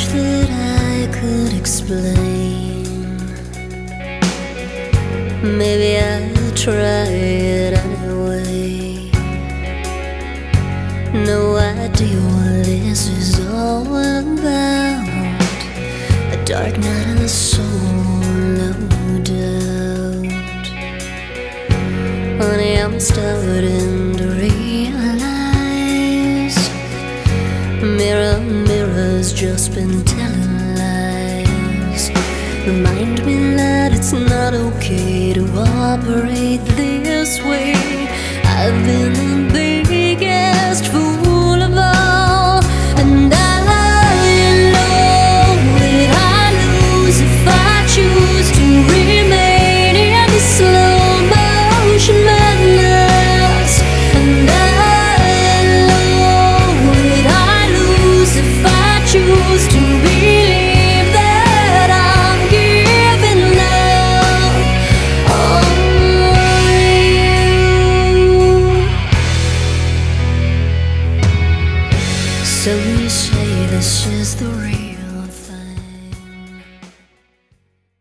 that I could explain. Maybe I'll try it anyway. No idea what this is all about. A dark night of the soul, no doubt. Honey, I'm starting to realize mirror, mirror's just been telling lies. Remind me that it's not okay to operate this way. I've been the biggest fool of all, and I know that I lose if I choose to remain in the slow motion madness. And I know that I lose if I choose to believe that I'm giving up on you. So you say this is the real